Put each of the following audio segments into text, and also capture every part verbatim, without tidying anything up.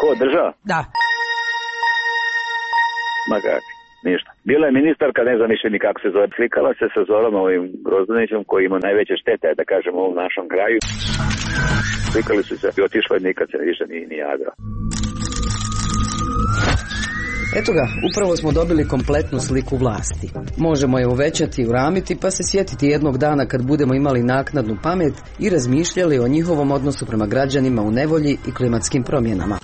Ko, država? Da. Ma kako, ništa. Bila je ministarka, ne znam više ni kako se zove, slikala se sa Zoranom ovim Grozdanićem koji ima najveće štete, da kažem, u ovom našom kraju. Slikali su se i otišla i nikad se više ni, ni javila. Eto ga, upravo smo dobili kompletnu sliku vlasti. Možemo je uvećati i uramiti pa se sjetiti jednog dana kad budemo imali naknadnu pamet i razmišljali o njihovom odnosu prema građanima u nevolji i klimatskim promjenama.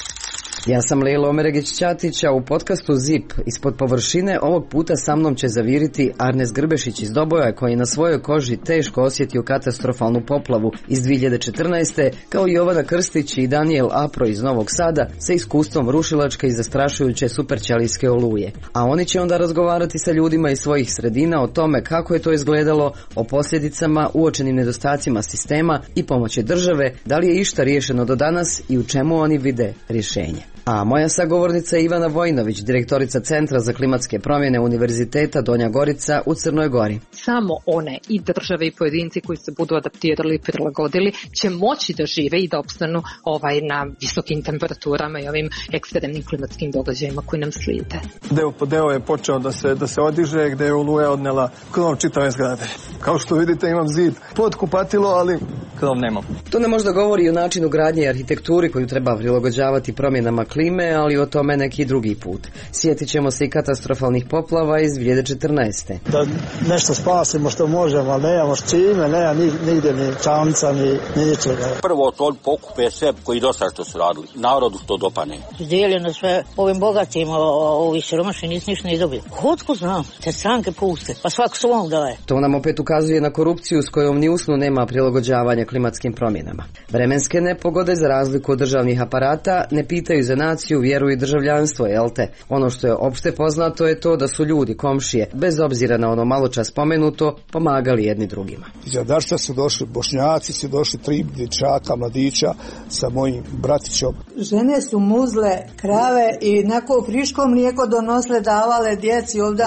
Ja sam Lejla Omeregić-Ćatić, a u podcastu Zip ispod površine ovog puta sa mnom će zaviriti Arnes Grbešić iz Doboja, koji je na svojoj koži teško osjetio katastrofalnu poplavu iz dvije hiljade četrnaeste, kao i Jovana Krstić i Daniel Apro iz Novog Sada sa iskustvom rušilačke i zastrašujuće superćelijske oluje. A oni će onda razgovarati sa ljudima iz svojih sredina o tome kako je to izgledalo, o posljedicama, uočenim nedostacima sistema i pomoći države, da li je išta riješeno do danas i u čemu oni vide rješenje. A moja sagovornica je Ivana Vojnović, direktorica Centra za klimatske promjene Univerziteta Donja Gorica u Crnoj Gori. Samo one i države i pojedinci koji se budu adaptirali i prilagodili će moći da žive i da opstanu ovaj, na visokim temperaturama i ovim ekstremnim klimatskim događajima koji nam slijede. Deo po deo je počeo da se, da se odiže, gde je oluja odnela krov čitave zgrade. Kao što vidite, imam zid pod kupatilo, ali krov nemam. To ne možda govori o načinu gradnje i arhitekturi koju treba prilagođavati promjenama klime, ali o tome neki drugi put. Sjetit ćemo se i katastrofalnih poplava iz dvije hiljade četrnaeste. Da nešto spasimo što možemo, ali nemamo s čime, nema nigdje ni čamca, ni, ni ničega. Prvo to pokupe sve koji dosta što su radili, narodu što dopane. Dijeljeno sve ovim bogatim, ovi siromašni nisu ništa ne dobili. Otko znam, te stranke puste, pa svako svom daje. To nam opet ukazuje na korupciju s kojom ni usnu nema prilagođavanja klimatskim promjenama. Vremenske nepogode, za razliku od državnih aparata, ne pitaju za naciju, vjeru i državljanstvo, jel te? Ono što je opšte poznato je to da su ljudi, komšije, bez obzira na ono malo čas spomenuto, pomagali jedni drugima. Iz Jadarstva su došli Bošnjaci, su došli tri dječaka, mladića sa mojim bratićom. Žene su muzle krave i nako friško mlijeko donosle, davale djeci ovdje.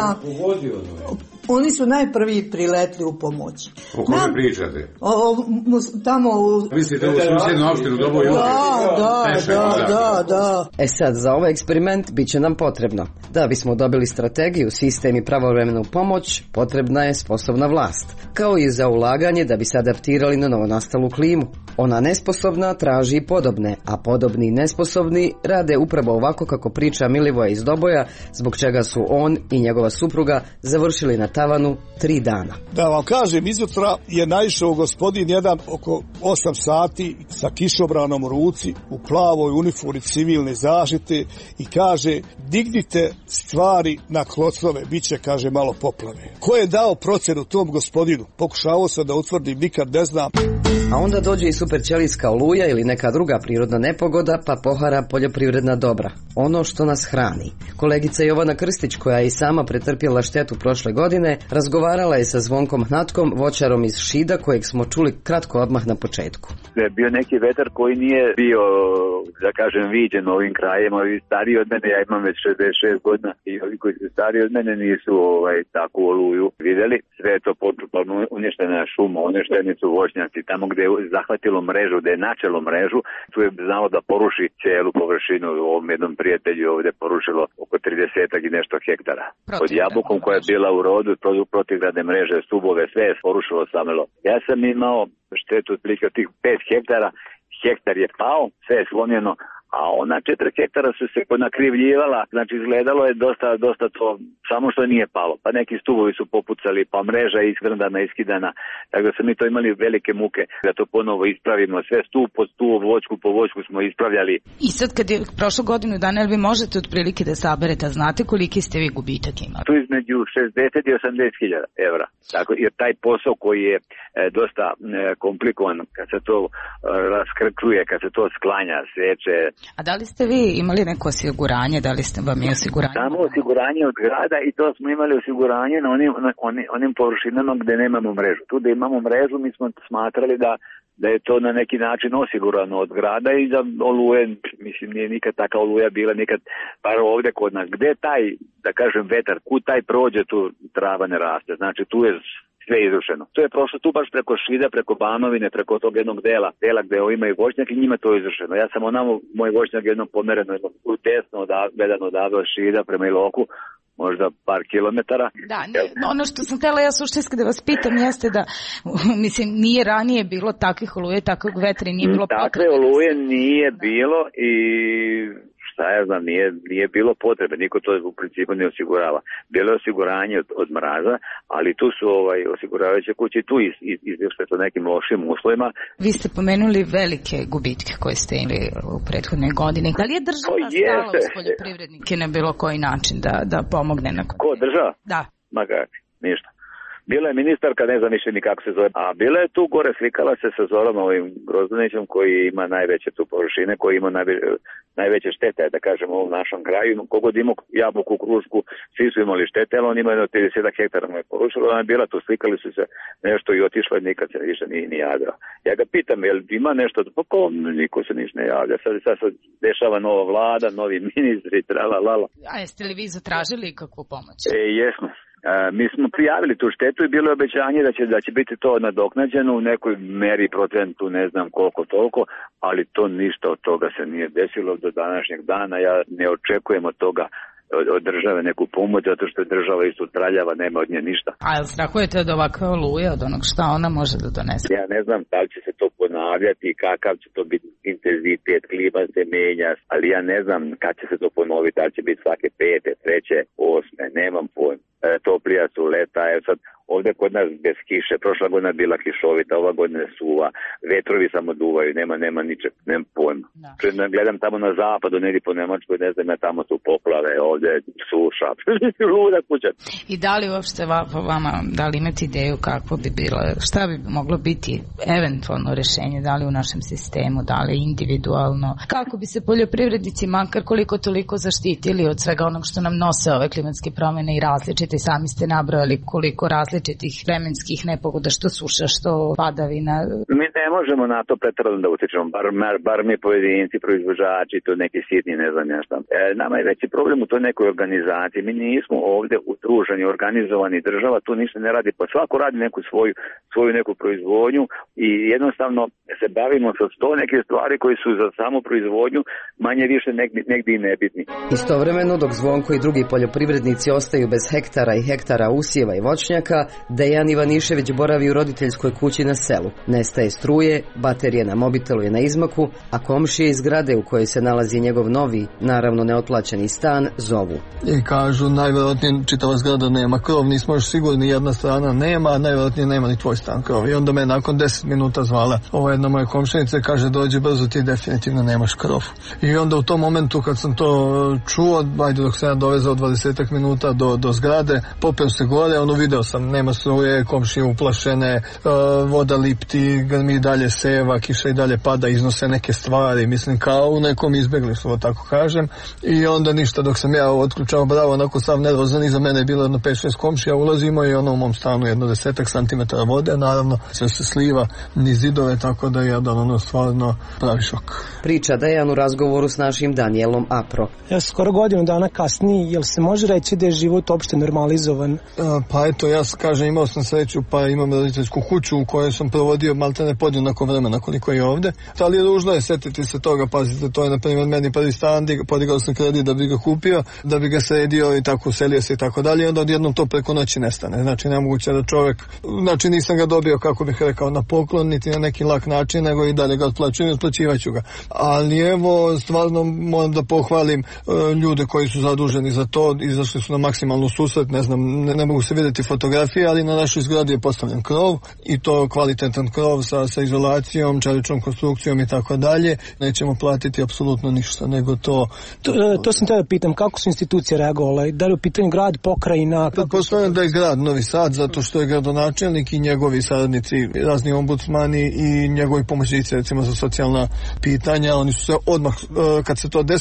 Oni su najprvi priletli u pomoć. O kome Nam, pričate? O, o, tamo u... Mislite u susjednu opštinu Doboj? Da, da, da, da, da. E sad, za ovaj eksperiment bit će nam potrebno. Da bismo dobili strategiju, sistem i pravovremenu pomoć, potrebna je sposobna vlast. Kao i za ulaganje da bi se adaptirali na novonastalu klimu. Ona nesposobna traži i podobne, a podobni i nesposobni rade upravo ovako kako priča Milivoje iz Doboja, zbog čega su on i njegova supruga završili na tavanu tri dana. Da vam kažem, izutra je naišao gospodin jedan oko osam sati sa kišobranom u ruci, u plavoj uniformi civilne zaštite i kaže, dignite stvari na klocove, bit će, kaže, malo poplave. Ko je dao procenu tom gospodinu? Pokušavao sam da utvrdim, nikad ne znam. A onda dođe i superćelijska oluja ili neka druga prirodna nepogoda, pa pohara poljoprivredna dobra. Ono što nas hrani. Kolegica Jovana Krstić, koja je i sama pretrpjela štetu prošle godine, razgovarala je sa Zvonkom Hnatkom, voćarom iz Šida, kojeg smo čuli kratko odmah na početku. Je bio neki vetar koji nije bio, da kažem, viđen ovim krajem. Ovi stariji od mene, ja imam već šezdeset šest godina, i ovi koji su stariji od mene nisu ovaj, takvu oluju vidjeli. Sve je to potpuno uništena šuma, uništeni su voćnjaci. Tamo gdje je zahvatilo mrežu, gdje je načelo mrežu, tu je znao da poruši cijelu površinu. U ovom jednom prijatelju ovdje porušilo oko trideset i nešto hektara. Pod jabukom koja je bila u rodu, protivgradne mreže, stubove, sve je porušilo samelo. Ja sam imao štetu otprilike od tih pet hektara, hektar je pao, sve je slomljeno, a ona četiri hektara su se ponakrivljivala, znači izgledalo je dosta, dosta to, samo što nije palo. Pa neki stubovi su popucali, pa mreža je iskrndana, iskidana, tako da smo mi to imali velike muke da to ponovo ispravimo. Sve stup po stup, voćku po voćku smo ispravljali. I sad kad je prošlo godinu dana, vi možete otprilike da saberete, znate koliki ste vi gubitak imali? Tu između šezdeset i osamdeset hiljada evra. Tako, jer taj posao koji je e, dosta e, komplikovan, kad se to e, raskrčuje, kad se to sklanja, seče. A da li ste vi imali neko osiguranje, da li ste vam je osiguranje? Samo osiguranje od grada i to smo imali osiguranje na onim, na onim, onim površinama gdje nemamo mrežu. Tu da imamo mrežu mi smo smatrali da da je to na neki način osigurano od grada i za oluje, mislim, nije nikad taka oluja bila, nikad, bar ovdje kod nas. Gdje taj, da kažem, vetar, kud taj prođe, tu trava ne raste. Znači, tu je sve izrušeno. To je prošlo tu baš preko Šida, preko Banovine, preko tog jednog dela, dela gde imaju voćnjak i njima to je izrušeno. Ja sam onamo, moj voćnjak jednom pomereno, jednom desno gledano odavde od Šida prema Iloku, možda par kilometara. Da, ne, ono što sam htjela ja suštinski da vas pitam jeste da, mislim, nije ranije bilo takvih oluje, takvog vetra i nije bilo potrebe. Takve oluje nije bilo i šta ja znam, nije, nije bilo potrebe, niko to u principu ne osigurava. Bilo je osiguranje od, od mraza, ali tu su ovaj, osiguravajuće kuće tu iz, iz, izvješće to nekim lošim uslovima. Vi ste pomenuli velike gubitke koje ste imali u prethodnoj godini. Da li je država stala uz poljoprivrednike na bilo koji način da, da pomogne? Na... Ko, država? Da. Ma kako, ništa. Bila je ministarka, ne znam više ni kako se zove, a bila je tu gore, slikala se sa Zorom ovim Grozdanićem koji ima najveće tu površine, koji ima najve, najveće štete, da kažem, u ovom našem kraju. Kogod imao jabuku, krušku, svi su imali štete, ali on ima jedno trideset hektara mu je porušilo, ona je bila tu, slikali su se nešto i otišla i nikad se više ni, ni javila. Ja ga pitam, jel ima nešto, pa ko, niko se niš ne javlja, sad, sad se dešava nova vlada, novi ministri, trala, lala. A jeste li vi zatražili kakvu pomoć? E, jesmo. Uh, mi smo prijavili tu štetu i bilo je obećanje da će, da će biti to nadoknađeno u nekoj meri, procentu, ne znam koliko toliko, ali to ništa od toga se nije desilo do današnjeg dana. Ja ne očekujem od toga od, od države neku pomoć, zato što je država isto traljava, nema od nje ništa. A jel strahujete od ovakve oluje, od onog šta ona može da donese? Ja ne znam da li će se to ponavljati, kakav će to biti intenzitet, klima se menja, ali ja ne znam kad će se to ponoviti, da li će biti svake pete, treće, osme, nemam pojma. E, toplija su leta, je sad ovdje kod nas bez kiše, prošla godina bila kišovita, ova godina je suva, vetrovi samo duvaju, nema, nema ničeg, nema pojma. Da. Gledam tamo na zapadu, negdje po Nemačkoj, ne znam, ja tamo su poplave, ovdje suša, luda kuća. I da li uopšte vama, da li imate ideju kako bi bilo, šta bi moglo biti eventualno rešenje, da li u našem sistemu, da li individualno, kako bi se poljoprivrednici makar koliko toliko zaštitili od svega onog što nam nose ove klimatske promjene i različite, sami ste nabrojali koliko različitih vremenskih nepogoda, što suša, što padavina. Mi ne možemo na to pretjerano da utičemo, bar, bar mi pojedinci, proizvođači, to neki sitni, ne znam ja šta. E, nama je veći problem u toj nekoj organizaciji. Mi nismo ovdje udruženi, organizovani, država tu ništa ne radi, pa svako radi neku svoju, svoju neku proizvodnju i jednostavno se bavimo sa sto neke stvari koji su za samu proizvodnju manje više negdje, negdje i nebitni. Istovremeno, dok Zvonko i drugi poljoprivrednici ostaju bez hektara i hektara usjeva i voćnjaka, Dejan Ivanišević boravi u roditeljskoj kući na selu. Nestaje struje, baterije na mobitelu je na izmaku, a komšije iz zgrade u kojoj se nalazi njegov novi, naravno neotplaćeni stan, zovu. I kažu, najvjerojatnije čitava zgrada nema krov, nismo još sigurni, jedna strana nema, a najvjerojatnije nema ni tvoj stan krov. I onda me nakon deset minuta zvala ova jedna moja komšinica i kaže, dođi brzo, ti definitivno nemaš krov. I onda u tom momentu kad sam to čuo, ajde dok sam ja dovezao dvadeset minuta do, do zgrade, popeo se gore, ono video sam, nema struje, komšije uplašene, uh, voda lipti, grmi dalje seva, kiša i dalje pada, iznose neke stvari, mislim kao u nekom izbjeglištvu, tako kažem. I onda ništa, dok sam ja otključao bravo, onako sav nervozan, iza mene je bilo jedno pet šest komšija, ulazimo i ono u mom stanu jedno desetak santimetara vode, naravno sve se sliva niz zidove, tako da je jedan ono stvarno pravi šok. Priča Dejan u razgovoru s našim Danielom Apro. Ja skoro godinu dana kasnije, jel se može reći da je život opšte normalizovan? Uh, pa eto, ja kažem, imao sam sreću, pa imam roditeljsku kuću u kojoj sam provodio maltene podjednako vremena koliko je ovde. Ali je ružno je setiti se toga, pazite, to je na primjer meni prvi stan, podigao sam kredit da bi ga kupio, da bi ga sredio i tako uselio se i tako dalje, onda odjednom to preko noći nestane. Znači nemoguće da čovjek, znači nisam ga dobio, kako bih rekao, na poklon, niti na neki lak način, nego i dalje ga otplaćujem i otplaćivaću ga. Ali evo, stvarno moram da pohvalim uh, ljude koji su zaduženi za to, izašli su na maksimalnu susret, ne znam, ne, ne mogu se vidjeti fotografije, ali na našoj zgradi je postavljen krov i to kvalitetan krov sa, sa izolacijom, čeličnom konstrukcijom i tako dalje. Nećemo platiti apsolutno ništa, nego to... To, to, to sam te da pitam, kako su institucije reagovale? Da li u pitanju grad, pokrajina? Pretpostavljam da je grad Novi Sad, zato što je gradonačelnik i njegovi saradnici, razni ombudsmani i njegovi pomoćnici, recimo za socijalna pitanja, oni su se odmah, kad se to desilo,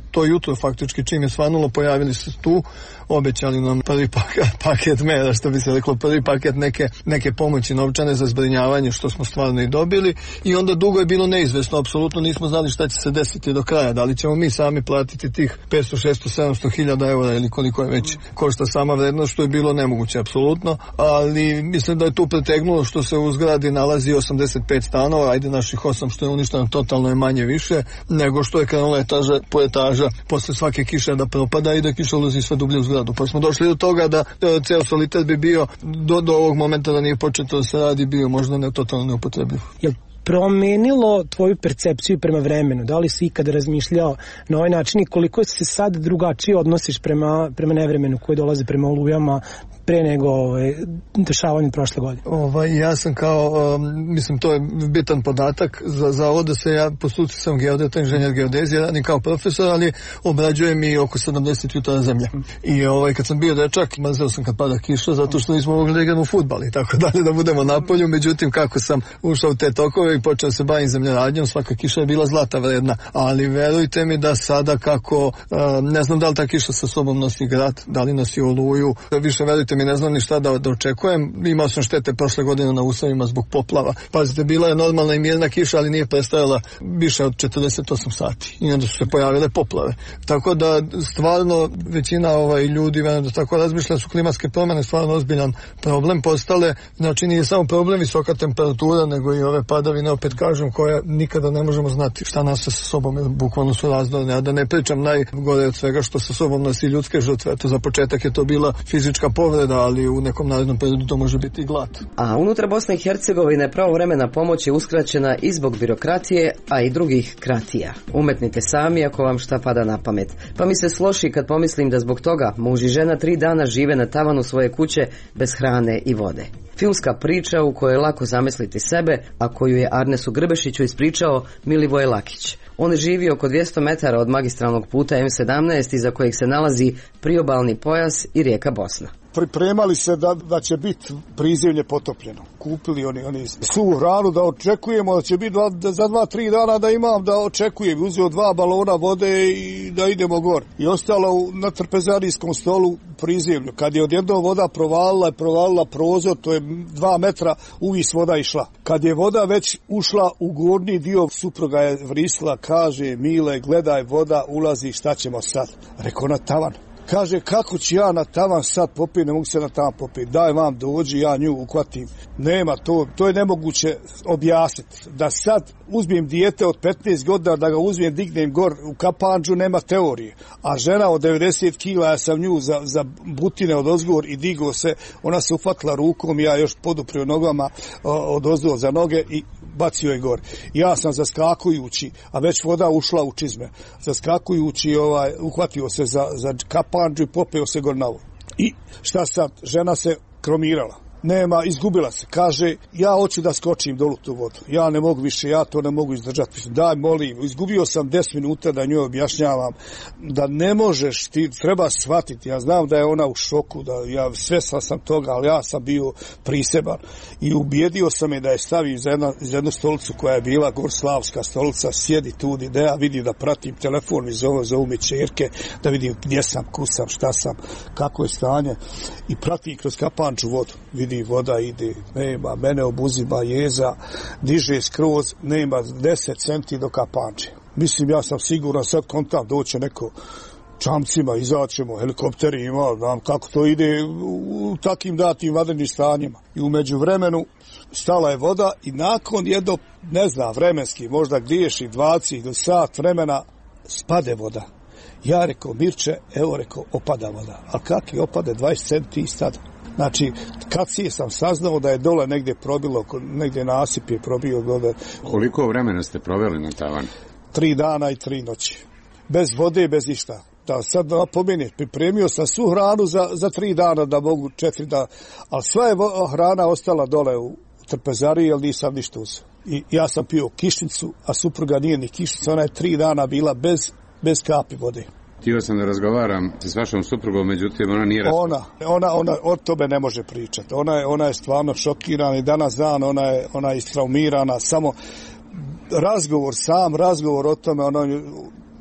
to jutro faktički čim je svanulo pojavili se tu, obećali nam prvi paket, paket mera, što bi se reklo, prvi paket neke, neke pomoći novčane za zbrinjavanje, što smo stvarno i dobili, i onda dugo je bilo neizvesno, apsolutno nismo znali šta će se desiti do kraja, da li ćemo mi sami platiti tih petsto, šesto, sedamsto hiljada eura ili koliko je već košta sama vrednost, što je bilo nemoguće apsolutno, ali mislim da je tu pretegnulo što se u zgradi nalazi osamdeset pet stanova, ajde naših osam što je uništeno totalno je manje više nego što je krenula etaža po etaža posle svake kiše da propada i da kiša ulazi sve dublje u zgradu. Pa smo došli do toga da ceo solitet bi bio do, do ovog momenta da nije početo da se radi bio možda ne totalno neupotrebljiv. Jel promenilo tvoju percepciju prema vremenu? Da li si ikada razmišljao na ovaj način i koliko se sad drugačije odnosiš prema, prema nevremenu koji dolaze prema olujama pre nego ovaj, dešavanju prošle godine? Ovaj, ja sam kao, um, mislim, to je bitan podatak, za, za ovo da se ja po struci sam geodeta, inženjer geodezije, radim kao profesor, ali obrađujem i oko sedamdeset jutara zemlje. I ovaj, kad sam bio dečak, mrzeo sam kad pada kiša, zato što nismo mogli da igramo fudbal i tako dalje, da budemo na polju, međutim, kako sam ušao u te tokove i počeo se bavim zemljoradnjom, svaka kiša je bila zlata vredna, ali verujte mi da sada kako, uh, ne znam da li ta kiša sa sobom nosi grad, da li nosi oluju, više verujte mi, ne znam ni šta da, da očekujem. Imao sam štete prošle godine na usavima zbog poplava. Pazite, bila je normalna i mirna kiša, ali nije prestajala više od četrdeset osam sati. I onda su se pojavile poplave. Tako da stvarno većina ovaj, ljudi da tako razmišlja su klimatske promjene stvarno ozbiljan problem postale. Znači nije samo problem visoka temperatura, nego i ove padavine, opet kažem, koje nikada ne možemo znati šta nas sa sobom, bukvalno su razdorne. A da ne pričam najgore od svega što sa sobom nosi ljudske žrtve. To za početak je to bila fizička povreda, ali u nekom narednom periodu to može biti i glad. A unutar Bosne i Hercegovine pravovremena pomoć je uskraćena i zbog birokratije, a i drugih kratija. Umetnite sami ako vam šta pada na pamet. Pa mi se sloši kad pomislim da zbog toga muž i žena tri dana žive na tavanu svoje kuće bez hrane i vode. Filmska priča u kojoj je lako zamisliti sebe, a koju je Arnesu Grbešiću ispričao Milivoje Lakić. On živi oko dvjesto metara od magistralnog puta em sedamnaest iza kojeg se nalazi priobalni pojas i rijeka Bosna. Pripremali se da, da će biti prizemlje potopljeno. Kupili oni, oni suvu hranu da očekujemo da će biti dva, za dva, tri dana da imam da očekujem. Uzeo dva balona vode i da idemo gor. I ostalo na trpezarijskom stolu prizemlju. Kad je odjednom voda provalila, provalila prozor, to je dva metra, uvis voda išla. Kad je voda već ušla u gornji dio, supruga je vrisla, kaže, Mile, gledaj, voda ulazi, šta ćemo sad? Rekao, na tavan. Kaže, kako ću ja na tavan sad popiti, ne mogu se na tavan popiti, daj vam dođi, ja nju uhvatim. Nema to, to je nemoguće objasniti. Da sad uzmem dijete od petnaest godina, da ga uzmem, dignem gor u kapandžu, nema teorije. A žena od devedeset kila, ja sam nju za, za butine od ozgor i digo se, ona se uhvatila rukom, ja još poduprio nogama od ozgor za noge i bacio je gor. Ja sam zaskakujući, a već voda ušla u čizme, zaskakujući, ovaj, uhvatio se za, za kapandžu i popeo se gor na vodu. I šta sad? Žena se kromirala. Nema, izgubila se. Kaže, ja hoću da skočim dolu tu vodu. Ja ne mogu više, ja to ne mogu izdržati. Daj, molim, izgubio sam deset minuta da njoj objašnjavam da ne možeš, ti treba shvatiti. Ja znam da je ona u šoku, da ja svestan sam toga, ali ja sam bio priseban. I ubijedio sam je da je stavim za, jedna, za jednu stolicu koja je bila gorslavska stolica, sjedi tu da ja vidim da pratim telefon mi zove, zovu mi čerke, da vidim gdje sam, kusam, šta sam, kako je stanje i pratim kroz kapandžu vodu. Vidi, voda ide, nema, mene obuzima jeza, diže skroz, nema deset centi do kapandže. Mislim, ja sam siguran, sad kontam, doće neko čamcima, izaćemo, helikopteri ima, znam kako to ide u, u takim datim vanrednim stanjima. I umeđu vremenu stala je voda i nakon jedno, ne znam, vremenski, možda griješi dvadeset do sat vremena, spade voda. Ja rekao, Mirče, evo rekao, opada voda. A kak je opade, dvadeset centi i stada. Znači, kad si sam saznao da je dole negdje probilo, negdje nasip je probio dole. Koliko vremena ste proveli na tavanu? Tri dana i tri noći. Bez vode i bez ništa. Da sad napomeni, pripremio sam svu hranu za, za tri dana, da mogu četiri dana. Ali sva je hrana ostala dole u trpezariji, jer nisam ništa uzeo. I ja sam pio kišnicu, a supruga nije ni kišnica. Ona je tri dana bila bez, bez kapi vode. Htio sam da razgovaram s vašom suprugom, međutim ona nije... Ona, ona, ona o tome ne može pričati. Ona je, ona je stvarno šokirana i danas dan ona je, ona je istraumirana. Samo razgovor, sam razgovor o tome, ona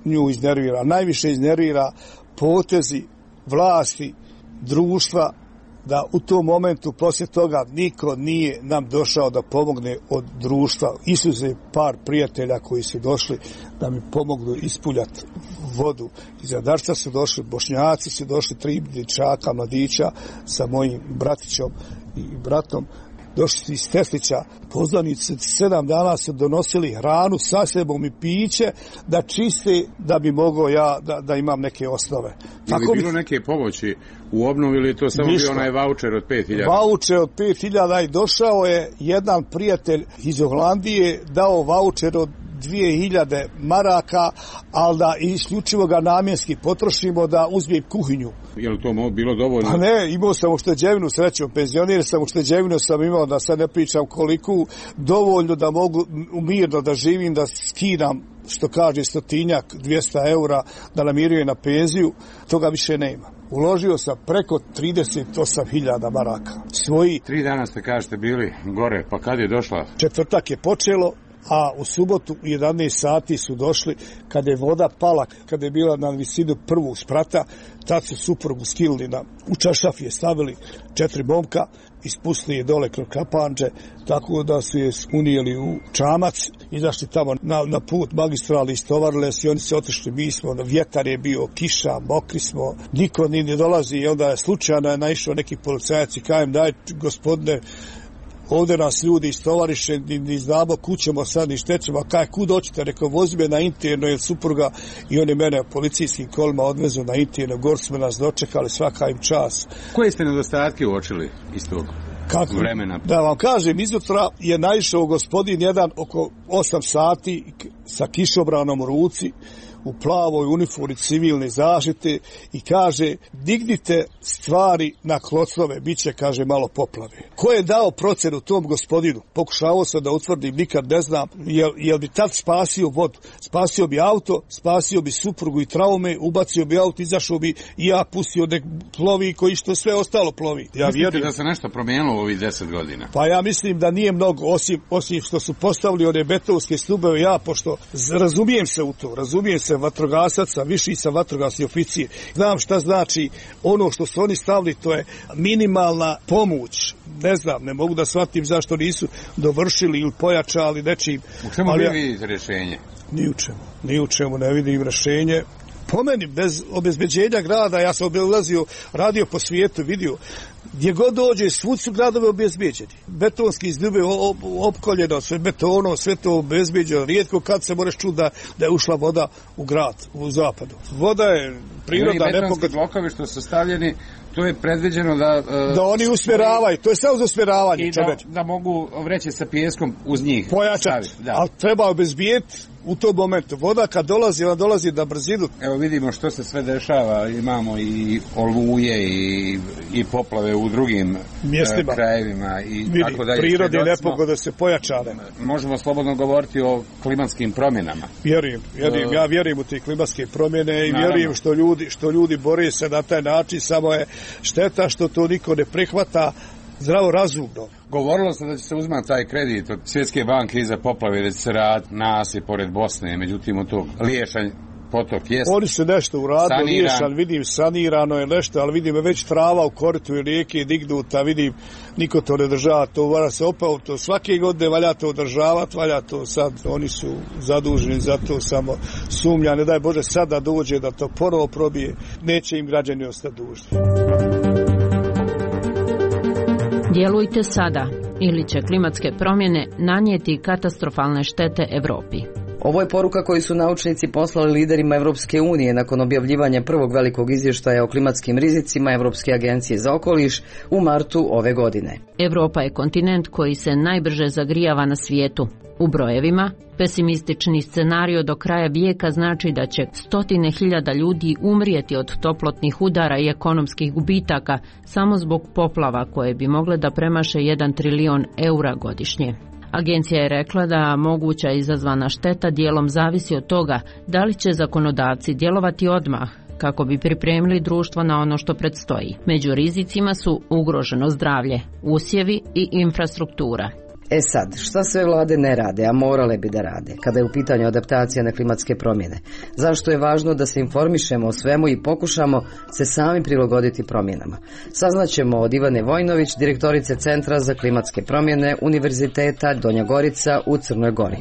nju iznervira. Najviše iznervira potezi vlasti, društva, da u tom momentu poslije toga niko nije nam došao da pomogne od društva. Isuze par prijatelja koji su došli da mi pomognu ispuljati vodu. Iz Radarca su došli, Bošnjaci su došli, tri dječaka, mladića sa mojim bratićom i bratom. Došli su iz Teslića, poznanici sedam dana su donosili hranu sa sebom i piće da čiste, da bi mogao ja da, da imam neke osnove. Tako je li bilo bi... neke pomoći u obnovi ili je to samo bio onaj vaučer od pet hiljada? Vaučer od pet hiljada i došao je jedan prijatelj iz Holandije, dao vaučer od dvije hiljade maraka, ali da isključivo ga namjenski potrošimo da uzmem kuhinju. Je li to bilo dovoljno? Pa ne, imao sam ušteđevinu, srećom, penzionir sam, ušteđevinu sam imao, da sad ne pričam koliko, dovoljno da mogu mirno da živim, da skidam, što kaže, stotinjak, dvjesto eura, da namirujem na penziju, toga više nema. Uložio sam preko trideset osam hiljada maraka. Svoji... Tri dana ste, kažete, bili gore, pa kad je došla? Četvrtak je počelo, a u subotu u jedanaest sati su došli, kada je voda pala, kada je bila na visinu prvog sprata, tad su suprugu skilili na, u čašaf je stavili četiri momka, ispustili je dole kroz kapanđe, tako da su je unijeli u čamac, izašli tamo na, na put magistrali, istovarile se i oni se otišli, mi smo, vjetar je bio, kiša, mokri smo, niko ni ne dolazi i onda je slučajno je naišao neki policajac i kajem, daj gospodine, ovdje nas ljudi istovariše, ni, ni znamo kućemo sad, ni štećemo, kaj kud hoćete, rekao, vozi me na interno, jer supruga i oni mene policijskim kolima odvezu na interno, gor smo nas dočekali, svaka im čas. Koje ste nedostatke uočili iz tog Kako? vremena? Da vam kažem, izutra je naišao gospodin jedan oko osam sati sa kišobranom u ruci, u plavoj uniformi civilne zaštite i kaže, dignite stvari na klocove, bit će, kaže, malo poplave. Ko je dao procenu tom gospodinu? Pokušavao sam da utvrdim, nikad ne znam, jel, jel bi tad spasio vodu? Spasio bi auto, spasio bi suprugu i traume, ubacio bi auto, izašao bi i ja pustio nek plovi koji što sve ostalo plovi. Ja Mislite vjerujem da se nešto promijenilo u ovih deset godina? Pa ja mislim da nije mnogo, osim, osim što su postavili one betonske stubeve, ja, pošto razumijem se u to, razumijem se vatrogasaca, viši sam vatrogasni oficir. Znam šta znači ono što su oni stavili, to je minimalna pomoć. Ne znam, ne mogu da shvatim zašto nisu dovršili ili pojačali nečim. U čemu ali vi ja, vidite rješenje? Ni u čemu, ni u čemu ne vidim rješenje. Po meni, bez obezbeđenja grada, ja sam obilazio, radio po svijetu, vidio, gdje god dođe, svud su gradove obezbeđeni. Betonski izdube opkoljeno, sve betonom, sve to obezbeđeno. Rijetko kad se moraš čuti da, da je ušla voda u grad, u zapadu. Voda je prirodna nepogoda. Betonski blokovi što su stavljeni, to je predviđeno da... Uh, da oni usmjeravaju, to je samo za usmjeravanje. I da, da mogu vreće sa pijeskom uz njih pojačati, ali treba obezbijeti u tom momentu. Voda kad dolazi, ona dolazi na brzinu. Evo vidimo što se sve dešava, imamo i oluje i, i poplave u drugim mjestima, krajevima i vidi, tako dalje. Prirodne nepogode se pojačane. Možemo slobodno govoriti o klimatskim promjenama. Vjerujem, vjerujem, ja vjerujem u te klimatske promjene i naravno, vjerujem što ljudi, što ljudi bore se na taj način, samo je šteta što to niko ne prihvata zdravo razumno. Govorilo se da će se uzmati taj kredit od Svjetske banke iza poplave, da će se raditi nasip pored Bosne, međutim od tog Liješanj potok jest. Oni su nešto uradili, Liješan, vidim, sanirano je nešto, ali vidim već trava u koritu i rijeke dignuta, vidim, niko to ne država, to mora se opet, to svake godine valja to održavati, valja to sad, oni su zaduženi za to, samo sumnja, ne daj Bože sad da dođe da to ponovo probije, neće im građani ostati dužni. Djelujte sada, ili će klimatske promjene nanijeti katastrofalne štete Europi. Ovo je poruka koju su naučnici poslali liderima Evropske unije nakon objavljivanja prvog velikog izvještaja o klimatskim rizicima Evropske agencije za okoliš u martu ove godine. Europa je kontinent koji se najbrže zagrijava na svijetu. U brojevima, pesimistični scenario do kraja vijeka znači da će stotine hiljada ljudi umrijeti od toplotnih udara i ekonomskih gubitaka samo zbog poplava koje bi mogle da premaše jedan trilion eura godišnje. Agencija je rekla da moguća izazvana šteta dijelom zavisi od toga da li će zakonodavci djelovati odmah kako bi pripremili društvo na ono što predstoji. Među rizicima su ugroženo zdravlje, usjevi i infrastruktura. E sad, šta sve vlade ne rade, a morale bi da rade, kada je u pitanju adaptacija na klimatske promjene? Zašto je važno da se informišemo o svemu i pokušamo se sami prilagoditi promjenama? Saznaćemo od Ivane Vojnović, direktorice Centra za klimatske promjene Univerziteta Donja Gorica u Crnoj Gori.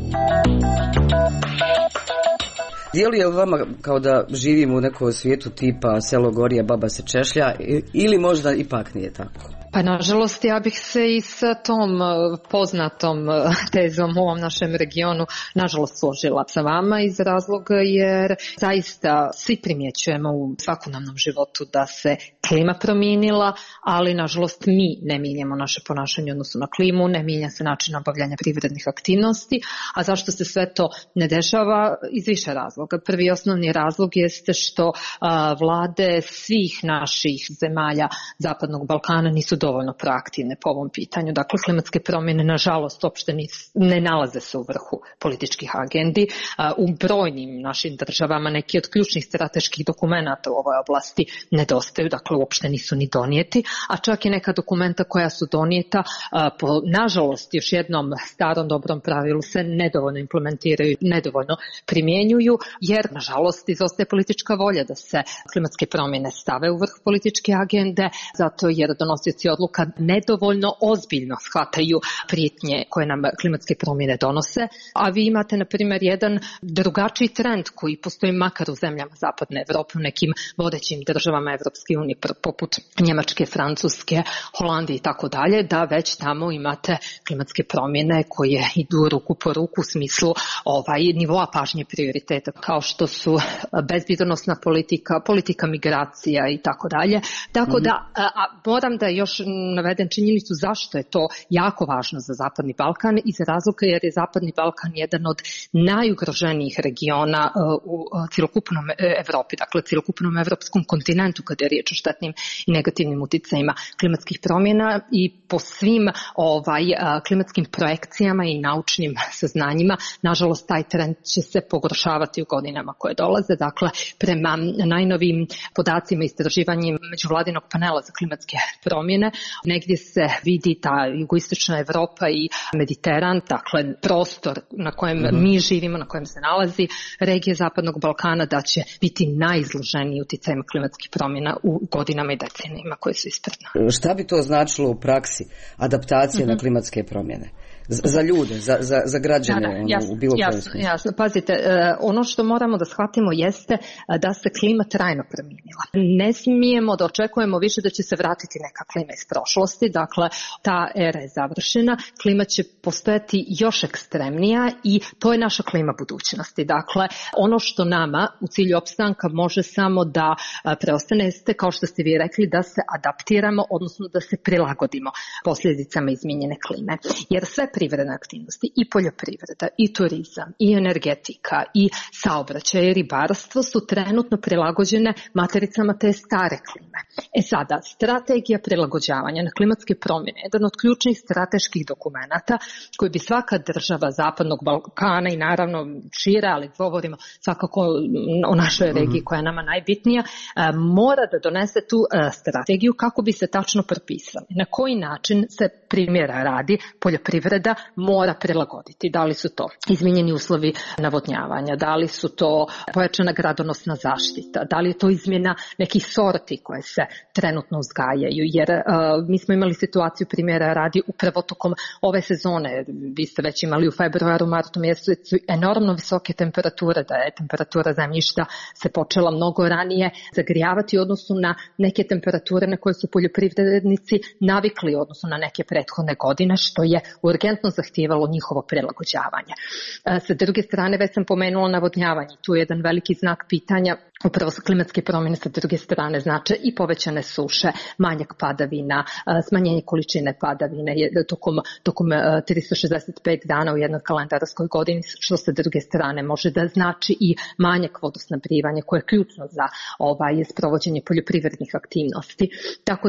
Djeluje li vama kao da živimo u nekom svijetu tipa selo gorije, baba se češlja, ili možda ipak nije tako? Pa nažalost ja bih se i sa tom poznatom tezom u ovom našem regionu nažalost složila sa vama iz razloga jer zaista svi primjećujemo u svakodnevnom životu da se klima promijenila, ali nažalost mi ne mijenjamo naše ponašanje u odnosu na klimu, ne mijenja se način obavljanja privrednih aktivnosti, a zašto se sve to ne dešava? Iz više razloga. Prvi osnovni razlog jeste što a, vlade svih naših zemalja Zapadnog Balkana nisu dovoljno proaktivne po ovom pitanju. Dakle, klimatske promjene nažalost uopšte ne nalaze se u vrhu političkih agendi. U brojnim našim državama neki od ključnih strateških dokumenata u ovoj oblasti nedostaju, dakle uopšte nisu ni donijeti, a čak i neka dokumenta koja su donijeta po nažalost još jednom starom dobrom pravilu se nedovoljno implementiraju, nedovoljno primjenjuju, jer nažalost izostaje politička volja da se klimatske promjene stave u vrh političke agende, zato jer donosioci odluka nedovoljno ozbiljno shvataju prijetnje koje nam klimatske promjene donose, a vi imate na primjer jedan drugačiji trend koji postoji makar u zemljama Zapadne Evrope, u nekim vodećim državama Evropske unije poput Njemačke, Francuske, Holandije i tako dalje, da već tamo imate klimatske promjene koje idu ruku po ruku u smislu ovaj nivoa pažnje prioriteta kao što su bezbjednosna politika, politika migracija i tako dalje. Tako da a, a, moram da još navedem činjenicu zašto je to jako važno za Zapadni Balkan, iz razloga jer je Zapadni Balkan jedan od najugroženijih regiona u cjelokupnom Evropi, dakle cjelokupnom evropskom kontinentu kada je riječ o štetnim i negativnim utjecajima klimatskih promjena i po svim ovaj klimatskim projekcijama i naučnim saznanjima, nažalost taj trend će se pogoršavati u godinama koje dolaze. Dakle, prema najnovijim podacima i istraživanjima međuvladinog panela za klimatske promjene, negdje se vidi ta jugoistočna Evropa i Mediteran, dakle prostor na kojem mm-hmm. mi živimo, na kojem se nalazi regija Zapadnog Balkana, da će biti najizloženiji utjecajima klimatskih promjena u godinama i decenijima koje su ispred nas. Šta bi to značilo u praksi, adaptacija mm-hmm. na klimatske promjene? Za ljude, za, za, za građane da, da, jasno, u bilo kojem smislu. Jasno, pazite, ono što moramo da shvatimo jeste da se klima trajno promijenila. Ne smijemo da očekujemo više da će se vratiti neka klima iz prošlosti, dakle ta era je završena, klima će postojati još ekstremnija i to je naša klima budućnosti. Dakle, ono što nama u cilju opstanka može samo da preostane jeste, kao što ste vi rekli, da se adaptiramo, odnosno da se prilagodimo posljedicama izmijenjene klime. Jer sve privredne aktivnosti, i poljoprivreda, i turizam, i energetika, i saobraćaj, i ribarstvo su trenutno prilagođene matericama te stare klime. E sada, strategija prilagođavanja na klimatske promjene je jedan od ključnih strateških dokumenata koji bi svaka država Zapadnog Balkana i naravno šire, ali govorimo svakako o našoj regiji koja je nama najbitnija, mora da donese tu strategiju kako bi se tačno propisali. Na koji način se primjera radi poljoprivreda mora prilagoditi. Da li su to izmijenjeni uslovi navodnjavanja, da li su to pojačana gradonosna zaštita, da li je to izmjena nekih sorti koje se trenutno uzgajaju, jer uh, mi smo imali situaciju primjera radi upravo tokom ove sezone, vi ste već imali u februaru, martu mjesecu enormno visoke temperature, da je temperatura zemljišta se počela mnogo ranije zagrijavati u odnosu na neke temperature na koje su poljoprivrednici navikli u odnosu na neke prethodne godine, što je urgentno zahtijevalo njihovo prilagođavanje. Sa druge strane, već sam pomenula navodnjavanje. Tu je jedan veliki znak pitanja. Upravo su klimatske promjene sa druge strane znače i povećane suše, manjak padavina, smanjenje količine padavine tokom, tokom tristo šezdeset pet dana u jednoj kalendarskoj godini, što sa druge strane može da znači i manjak vodosnabdijevanja koje je ključno za ovaj, sprovođenje poljoprivrednih aktivnosti. Tako da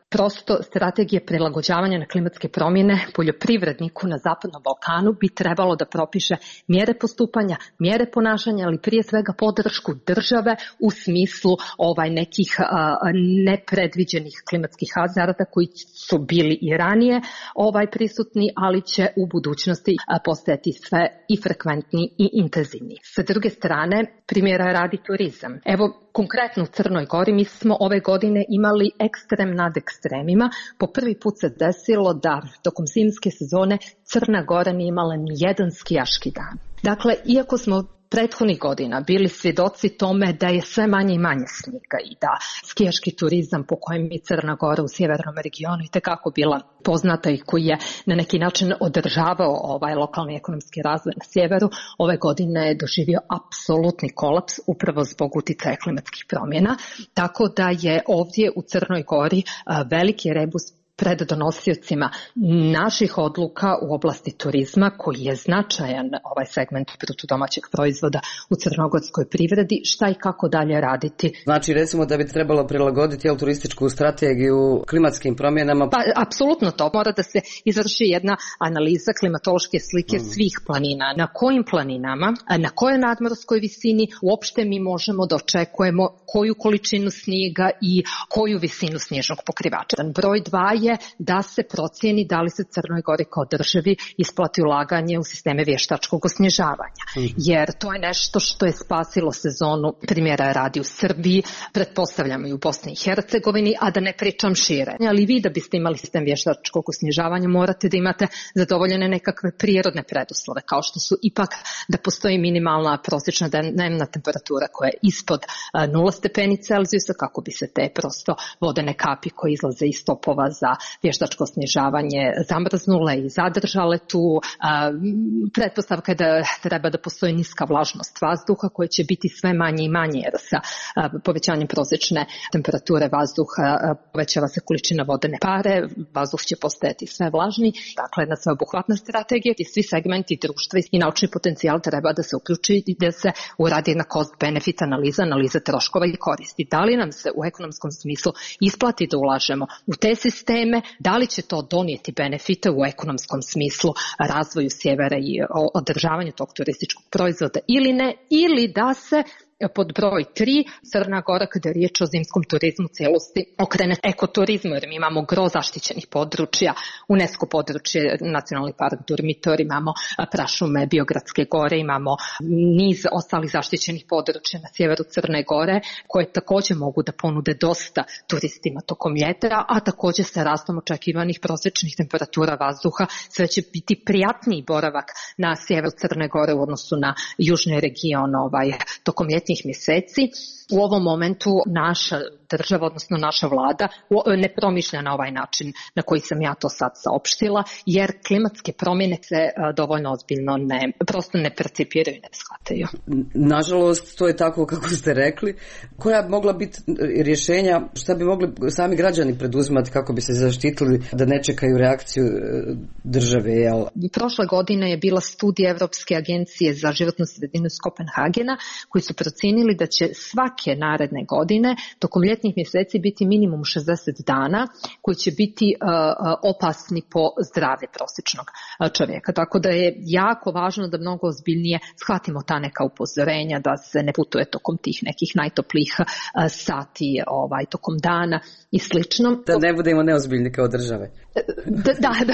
prosto strategije prilagođavanja na klimatske promjene poljoprivredniku na Zapadnom Balkanu bi trebalo da propiše mjere postupanja, mjere ponašanja, ali prije svega podršku države u smislu ovaj nekih a, nepredviđenih klimatskih hazarda koji su bili i ranije ovaj prisutni, ali će u budućnosti a, postajati sve i frekventniji i intenzivniji. Sa druge strane, primjera radi turizam. Evo, konkretno u Crnoj Gori mi smo ove godine imali ekstrem nad ekstremima. Po prvi put se desilo da tokom zimske sezone Crna Gora nije imala ni jedan skijaški dan. Dakle, iako smo prethodnih godina bili svjedoci tome da je sve manje i manje snijega i da skijaški turizam po kojem je Crna Gora u sjevernom regionu i tekako bila poznata i koji je na neki način održavao ovaj lokalni ekonomski razvoj na sjeveru, ove godine je doživio apsolutni kolaps upravo zbog uticaja klimatskih promjena, tako da je ovdje u Crnoj Gori veliki rebus pred donosiocima naših odluka u oblasti turizma, koji je značajan ovaj segment bruto domaćeg proizvoda u crnogorskoj privredi, šta i kako dalje raditi. Znači, recimo da bi trebalo prilagoditi jel, turističku strategiju klimatskim promjenama? Pa, apsolutno to. Mora da se izvrši jedna analiza klimatološke slike mm. svih planina. Na kojim planinama, na kojoj nadmorskoj visini uopšte mi možemo da očekujemo koju količinu snijega i koju visinu snježnog pokrivača. Broj dva je da se procijeni da li se Crnoj Gori kao državi isplati ulaganje u sisteme vještačkog osnježavanja. Mm. Jer to je nešto što je spasilo sezonu, primjera radi u Srbiji, pretpostavljamo i u Bosni i Hercegovini, a da ne pričam šire. Ali vi da biste imali sistem vještačkog osnježavanja morate da imate zadovoljene nekakve prirodne preduslove, kao što su ipak da postoji minimalna prosječna dnevna temperatura koja je ispod nula stepeni Celzijusa, kako bi se te prosto vodene kapi koje izlaze iz topova za vještačko snježavanje zamrznule i zadržale tu. A, pretpostavka je da treba da postoji niska vlažnost vazduha koja će biti sve manje i manje, jer sa a, povećanjem prosječne temperature vazduha a, povećava se količina vodene pare, vazduh će postajati sve vlažniji. Dakle, jedna sveobuhvatna strategija i svi segmenti društva i naučni potencijal treba da se uključi i da se uradi jedna cost-benefit analiza, analiza troškova i koristi. Da li nam se u ekonomskom smislu isplati da ulažemo u te sisteme, da li će to donijeti benefite u ekonomskom smislu razvoju sjevera i održavanju tog turističkog proizvoda ili ne, ili da se pod broj tri, Crna Gora, kada je riječ o zimskom turizmu u cijelosti, okrene ekoturizmu, jer mi imamo gro zaštićenih područja, UNESCO područje, Nacionalni park Durmitor, imamo prašume Biogradske gore, imamo niz ostalih zaštićenih područja na sjeveru Crne Gore, koje također mogu da ponude dosta turistima tokom ljeta, a također sa rastom očekivanih prosječnih temperatura vazduha sve će biti prijatniji boravak na sjeveru Crne Gore u odnosu na južni region ovaj, tokom ljeta mjeseci. U ovom momentu naša država, odnosno naša vlada, ne promišlja na ovaj način na koji sam ja to sad saopštila, jer klimatske promjene se dovoljno ozbiljno ne, prosto ne percipiraju i ne shvataju. Nažalost, to je tako kako ste rekli. Koja bi mogla biti rješenja, šta bi mogli sami građani preduzimati kako bi se zaštitili da ne čekaju reakciju države? Jel? Prošle godine je bila studija Evropske agencije za životnu sredinu iz Kopenhagena, koji su procijenili da će svake naredne godine tokom ljetnih mjeseci biti minimum šezdeset dana koji će biti uh, opasni po zdravlje prosječnog čovjeka. Tako da je jako važno da mnogo ozbiljnije shvatimo ta neka upozorenja, da se ne putuje tokom tih nekih najtoplijih uh, sati ovaj, tokom dana i slično. Da ne budemo neozbiljni kao države. Da, da, da,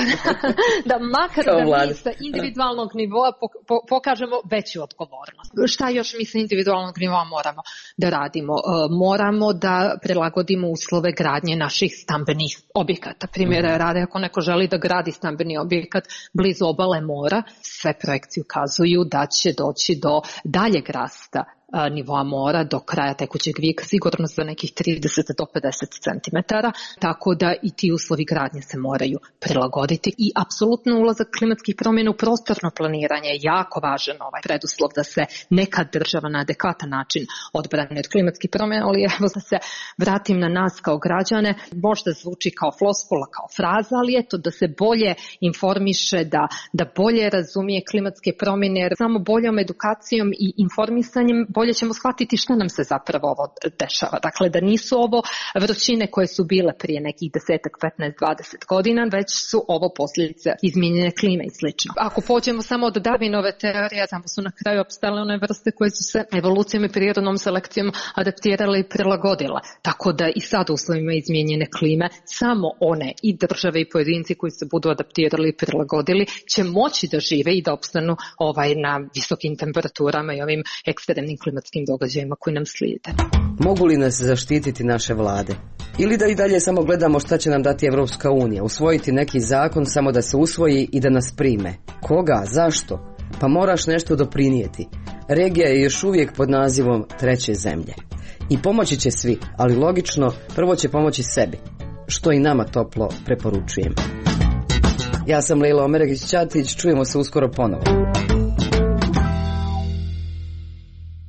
da makar da mi sa individualnog nivoa pokažemo veću odgovornost. Šta još mi sa individualnog nivoa moramo da radimo? Moramo da prilagodimo uslove gradnje naših stambenih objekata. Primjera rade, ako neko želi da gradi stambeni objekat blizu obale mora, sve projekcije ukazuju da će doći do daljeg rasta nivoa mora do kraja tekućeg vijeka, sigurno za nekih trideset do pedeset centimetara, tako da i ti uslovi gradnje se moraju prilagoditi i apsolutno ulazak klimatskih promjena u prostorno planiranje je jako važan ovaj preduslov da se neka država na adekvatan način odbrani od klimatskih promjena, ali evo da se vratim na nas kao građane, možda zvuči kao floskula, kao fraza, ali eto da se bolje informiše, da, da bolje razumije klimatske promjene, jer samo boljom edukacijom i informisanjem bolje bolje ćemo shvatiti šta nam se zapravo ovo dešava. Dakle, da nisu ovo vrućine koje su bile prije nekih desetak, petnaest, dvadeset godina, već su ovo posljedice izmijenjene klime i slično. Ako pođemo samo od Darwinove teorije, tamo su na kraju opstale one vrste koje su se evolucijom i prirodnom selekcijom adaptirale i prilagodile. Tako da i sad u uslovima izmijenjene klime samo one i države i pojedinci koji se budu adaptirali i prilagodili će moći da žive i da opstanu ovaj, na visokim temperaturama i ovim ekstremnim klimatskim događajima koji nam slijede. Mogu li nas zaštititi naše vlade? Ili da i dalje samo gledamo šta će nam dati Evropska unija, usvojiti neki zakon samo da se usvoji i da nas prime? Koga? Zašto? Pa moraš nešto doprinijeti. Regija je još uvijek pod nazivom treće zemlje. I pomoći će svi, ali logično, prvo će pomoći sebi, što i nama toplo preporučujem. Ja sam Lejla Omeregić-Ćatić, čujemo se uskoro ponovo.